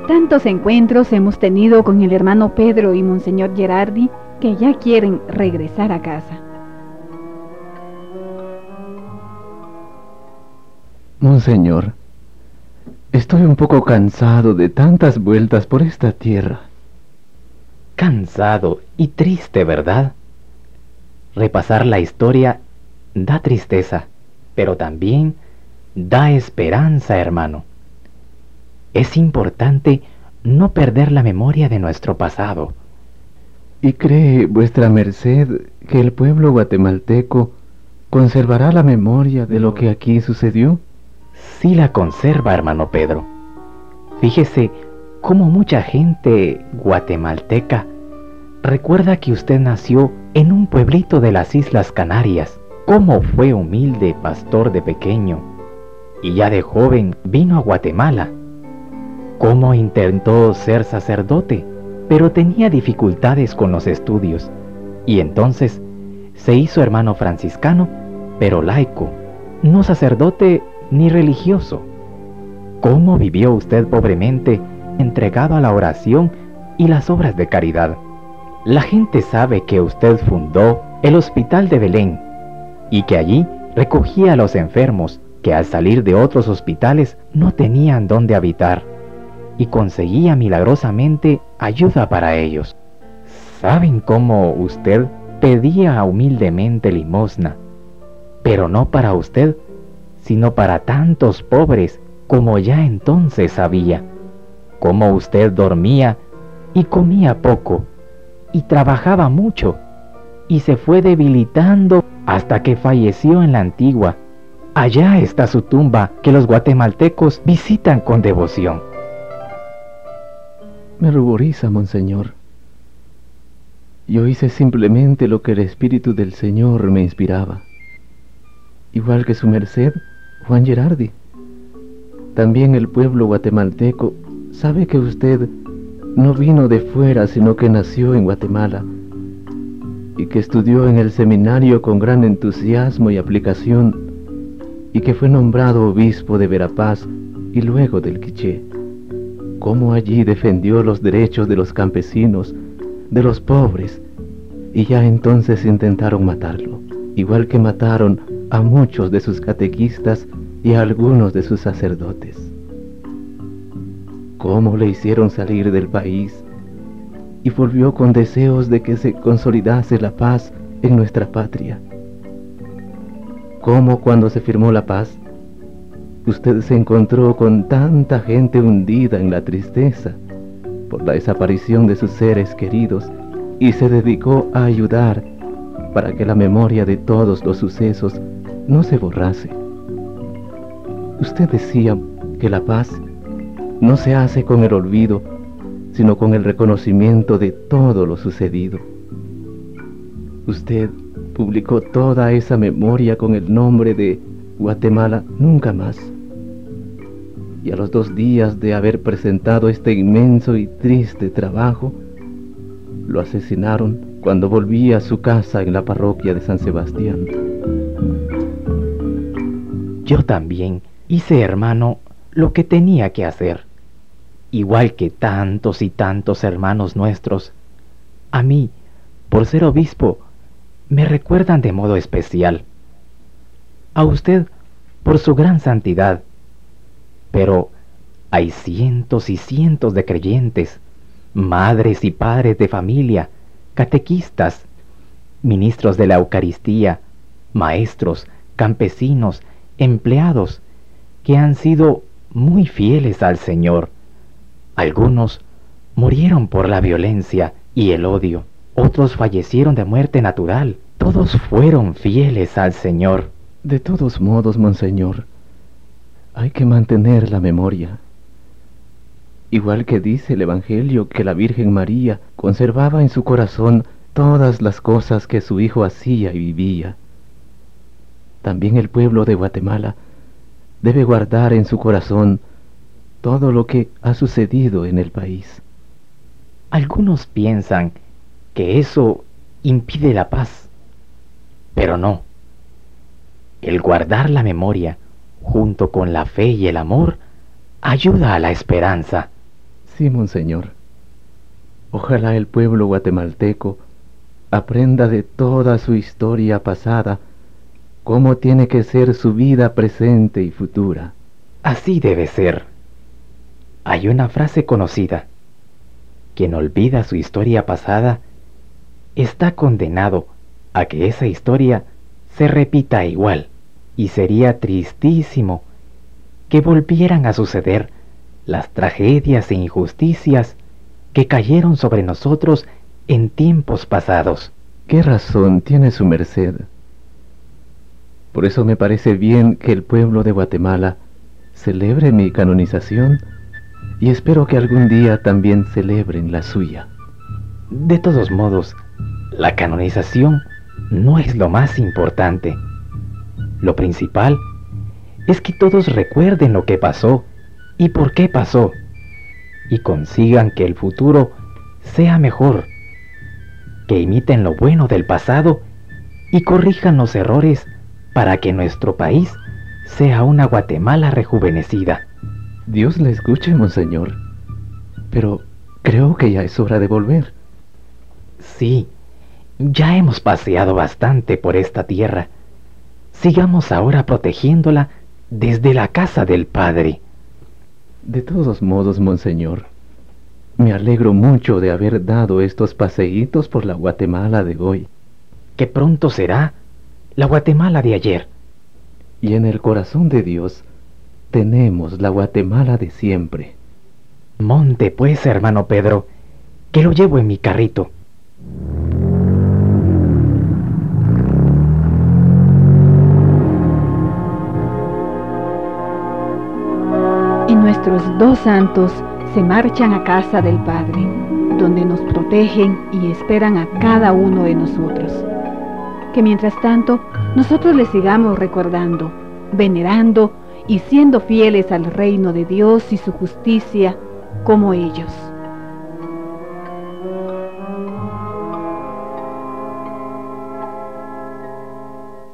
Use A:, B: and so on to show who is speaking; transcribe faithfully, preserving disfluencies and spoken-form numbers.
A: Tantos encuentros hemos tenido con el hermano Pedro y Monseñor Gerardi que ya quieren regresar a casa.
B: Monseñor, estoy un poco cansado de tantas vueltas por esta tierra.
C: Cansado y triste, ¿verdad? Repasar la historia da tristeza, pero también da esperanza, hermano. Es importante no perder la memoria de nuestro pasado.
B: ¿Y cree vuestra merced que el pueblo guatemalteco conservará la memoria de lo que aquí sucedió?
C: Sí la conserva, hermano Pedro. Fíjese cómo mucha gente guatemalteca recuerda que usted nació en un pueblito de las Islas Canarias, cómo fue humilde pastor de pequeño, y ya de joven vino a Guatemala, cómo intentó ser sacerdote, pero tenía dificultades con los estudios, y entonces se hizo hermano franciscano, pero laico, no sacerdote ni religioso. ¿Cómo vivió usted pobremente, entregado a la oración y las obras de caridad? La gente sabe que usted fundó el Hospital de Belén y que allí recogía a los enfermos que al salir de otros hospitales no tenían dónde habitar y conseguía milagrosamente ayuda para ellos. ¿Saben cómo usted pedía humildemente limosna, pero no para usted, sino para tantos pobres como ya entonces había? Cómo usted dormía y comía poco y trabajaba mucho y se fue debilitando hasta que falleció en la Antigua. Allá está su tumba que los guatemaltecos visitan con devoción.
B: Me ruboriza, Monseñor. Yo hice simplemente lo que el Espíritu del Señor me inspiraba, igual que su merced, Juan Gerardi. También el pueblo guatemalteco sabe que usted no vino de fuera, sino que nació en Guatemala y que estudió en el seminario con gran entusiasmo y aplicación y que fue nombrado obispo de Verapaz y luego del Quiché. Cómo allí defendió los derechos de los campesinos, de los pobres, y ya entonces intentaron matarlo, igual que mataron a muchos de sus catequistas y a algunos de sus sacerdotes. Cómo le hicieron salir del país y volvió con deseos de que se consolidase la paz en nuestra patria. Cómo cuando se firmó la paz, usted se encontró con tanta gente hundida en la tristeza por la desaparición de sus seres queridos y se dedicó a ayudar para que la memoria de todos los sucesos no se borrase. Usted decía que la paz no se hace con el olvido, sino con el reconocimiento de todo lo sucedido. Usted publicó toda esa memoria con el nombre de Guatemala Nunca Más. Y a los dos días de haber presentado este inmenso y triste trabajo, lo asesinaron cuando volvía a su casa en la parroquia de San Sebastián.
C: Yo también hice, hermano, lo que tenía que hacer. Igual que tantos y tantos hermanos nuestros, a mí, por ser obispo, me recuerdan de modo especial. A usted, por su gran santidad. Pero hay cientos y cientos de creyentes, madres y padres de familia, catequistas, ministros de la Eucaristía, maestros, campesinos, empleados, que han sido muy fieles al Señor. Algunos murieron por la violencia y el odio, otros fallecieron de muerte natural. Todos fueron fieles al Señor.
B: De todos modos, Monseñor, hay que mantener la memoria. Igual que dice el Evangelio que la Virgen María conservaba en su corazón todas las cosas que su Hijo hacía y vivía. También el pueblo de Guatemala debe guardar en su corazón todo lo que ha sucedido en el país.
C: Algunos piensan que eso impide la paz, pero no. El guardar la memoria, junto con la fe y el amor, ayuda a la esperanza.
B: Sí, monseñor. Ojalá el pueblo guatemalteco aprenda de toda su historia pasada cómo tiene que ser su vida presente y futura.
C: Así debe ser. Hay una frase conocida: quien olvida su historia pasada está condenado a que esa historia se repita igual, y sería tristísimo que volvieran a suceder las tragedias e injusticias que cayeron sobre nosotros en tiempos pasados.
B: ¿Qué razón tiene su merced? Por eso me parece bien que el pueblo de Guatemala celebre mi canonización y espero que algún día también celebren la suya.
C: De todos modos, la canonización no es lo más importante. Lo principal es que todos recuerden lo que pasó y por qué pasó, y consigan que el futuro sea mejor, que imiten lo bueno del pasado y corrijan los errores para que nuestro país sea una Guatemala rejuvenecida.
B: Dios le escuche, monseñor, pero creo que ya es hora de volver.
C: Sí, ya hemos paseado bastante por esta tierra. Sigamos ahora protegiéndola desde la casa del Padre.
B: De todos modos, monseñor, me alegro mucho de haber dado estos paseítos por la Guatemala de hoy.
C: Que pronto será la Guatemala de ayer.
B: Y en el corazón de Dios tenemos la Guatemala de siempre.
C: Monte pues, hermano Pedro, que lo llevo en mi carrito.
A: Y nuestros dos santos se marchan a casa del Padre, donde nos protegen y esperan a cada uno de nosotros. Que mientras tanto, nosotros les sigamos recordando, venerando y siendo fieles al reino de Dios y su justicia como ellos.